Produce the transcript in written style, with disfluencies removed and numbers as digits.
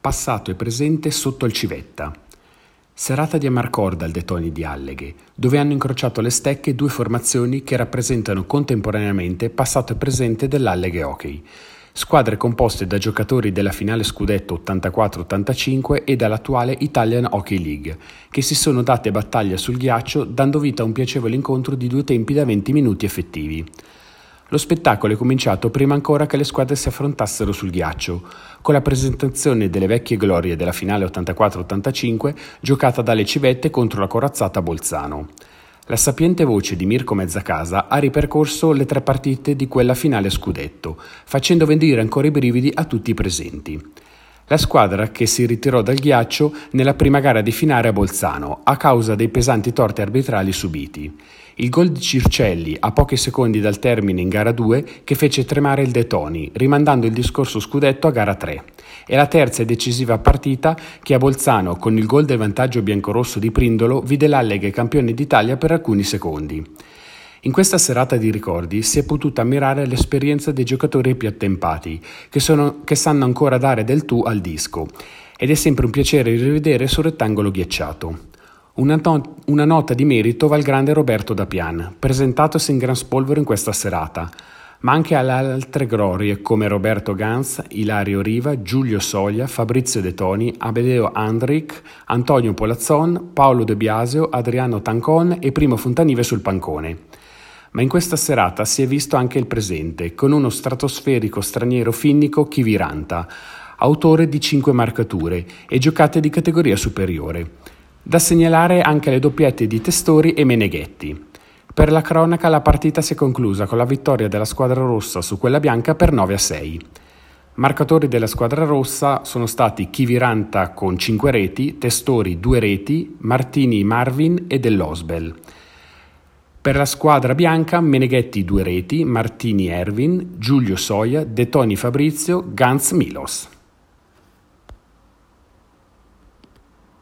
passato e presente sotto il Civetta. Serata di Amarcorda al De Toni di Alleghe, dove hanno incrociato le stecche due formazioni che rappresentano contemporaneamente passato e presente dell'Alleghe Hockey. Squadre composte da giocatori della finale scudetto 84-85 e dall'attuale Italian Hockey League, che si sono date battaglia sul ghiaccio dando vita a un piacevole incontro di due tempi da 20 minuti effettivi. Lo spettacolo è cominciato prima ancora che le squadre si affrontassero sul ghiaccio, con la presentazione delle vecchie glorie della finale 84-85 giocata dalle Civette contro la corazzata Bolzano. La sapiente voce di Mirko Mezzacasa ha ripercorso le 3 partite di quella finale scudetto, facendo venire ancora i brividi a tutti i presenti. La squadra che si ritirò dal ghiaccio nella prima gara di finale a Bolzano a causa dei pesanti torti arbitrali subiti. Il gol di Circelli a pochi secondi dal termine in gara 2 che fece tremare il De Toni, rimandando il discorso scudetto a gara 3. E la terza e decisiva partita che a Bolzano, con il gol del vantaggio biancorosso di Prindolo, vide l'Alleghe campione d'Italia per alcuni secondi. In questa serata di ricordi si è potuta ammirare l'esperienza dei giocatori più attempati, che sanno ancora dare del tu al disco, ed è sempre un piacere rivedere sul rettangolo ghiacciato. Una nota di merito va al grande Roberto Dapian, presentatosi in gran spolvero in questa serata, ma anche alle altre glorie come Roberto Ganz, Ilario Riva, Giulio Soglia, Fabrizio De Toni, Amedeo Andric, Antonio Polazzon, Paolo De Biasio, Adriano Tancon e Primo Fontanive sul pancone. Ma in questa serata si è visto anche il presente, con uno stratosferico straniero finnico Kiviranta, autore di 5 marcature e giocate di categoria superiore. Da segnalare anche le doppiette di Testori e Meneghetti. Per la cronaca la partita si è conclusa con la vittoria della squadra rossa su quella bianca per 9-6. Marcatori della squadra rossa sono stati Kiviranta con 5 reti, Testori 2 reti, Martini Marvin e Dell'Osbel. Per la squadra bianca Meneghetti 2 reti, Martini Ervin, Giulio Soia, De Toni Fabrizio, Ganz Milos.